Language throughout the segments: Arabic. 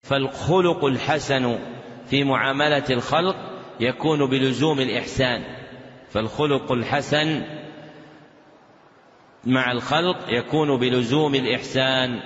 فالخلق الحسن في معاملة الخلق يكون بلزوم الإحسان، فالخلق الحسن مع الخلق يكون بلزوم الإحسان،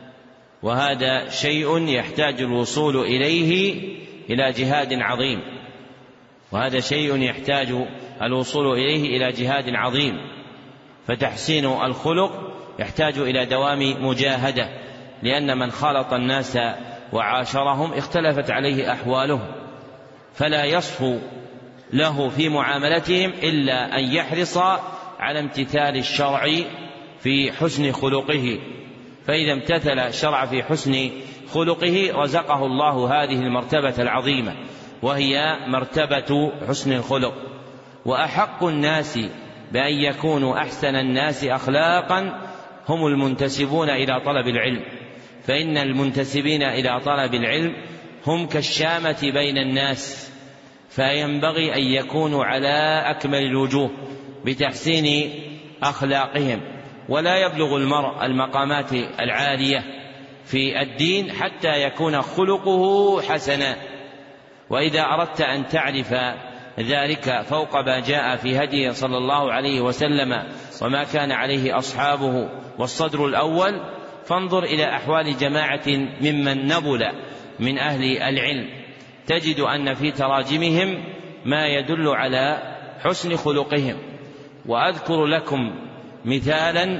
وهذا شيء يحتاج الوصول إليه إلى جهاد عظيم، وهذا شيء يحتاج الوصول إليه إلى جهاد عظيم. فتحسين الخلق يحتاج إلى دوام مجاهدة، لأن من خالط الناس وعاشرهم اختلفت عليه أحوالهم، فلا يصفو له في معاملتهم إلا أن يحرص على امتثال الشرع في حسن خلقه، فإذا امتثل الشرع في حسن خلقه رزقه الله هذه المرتبة العظيمة، وهي مرتبة حسن الخلق. وأحق الناس بأن يكونوا أحسن الناس أخلاقا هم المنتسبون إلى طلب العلم، فإن المنتسبين إلى طلب العلم هم كالشامة بين الناس، فينبغي أن يكونوا على أكمل الوجوه بتحسين أخلاقهم. ولا يبلغ المرء المقامات العالية في الدين حتى يكون خلقه حسنا. وإذا أردت أن تعرف ذلك فوق ما جاء في هديه صلى الله عليه وسلم وما كان عليه أصحابه والصدر الأول، فانظر إلى أحوال جماعة ممن نبل من أهل العلم، تجد أن في تراجمهم ما يدل على حسن خلقهم. وأذكر لكم مثالا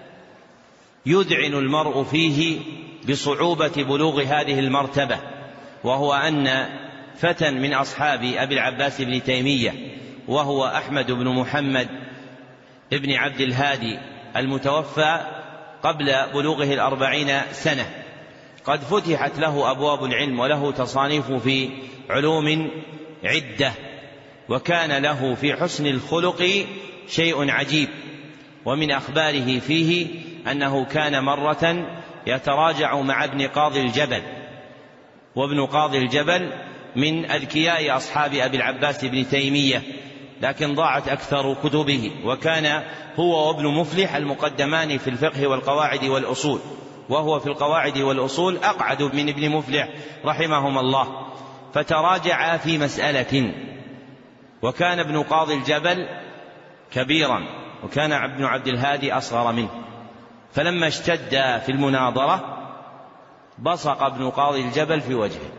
يذعن المرء فيه بصعوبة بلوغ هذه المرتبة، وهو أن فتى من أصحاب أبي العباس بن تيمية، وهو أحمد بن محمد ابن عبد الهادي المتوفى قبل بلوغه 40 سنة، قد فتحت له أبواب العلم وله تصانيف في علوم عدة، وكان له في حسن الخلق شيء عجيب. ومن أخباره فيه أنه كان مرة يتراجع مع ابن قاضي الجبل، وابن قاضي الجبل من أذكياء أصحاب أبي العباس بن تيمية، لكن ضاعت أكثر كتبه، وكان هو وابن مفلح المقدمان في الفقه والقواعد والأصول، وهو في القواعد والأصول أقعد من ابن مفلح رحمهم الله، فتراجع في مسألة، وكان ابن قاضي الجبل كبيرا وكان ابن عبد الهادي أصغر منه، فلما اشتد في المناظرة بصق ابن قاضي الجبل في وجهه،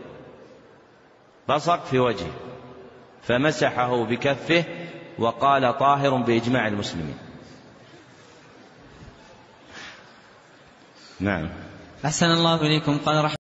بصق في وجهه فمسحه بكفه وقال طاهر بإجماع المسلمين. نعم. أحسن الله إليكم. قال